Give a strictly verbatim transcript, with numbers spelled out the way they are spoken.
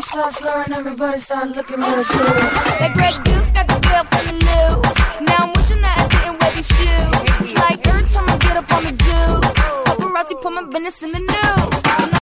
beat starts slurring, everybody start looking real true. That Greg Deuce got the bill for the news. Now I'm wishing that I didn't wear these shoes. Like every time I get up on the do, paparazzi put my business in the news.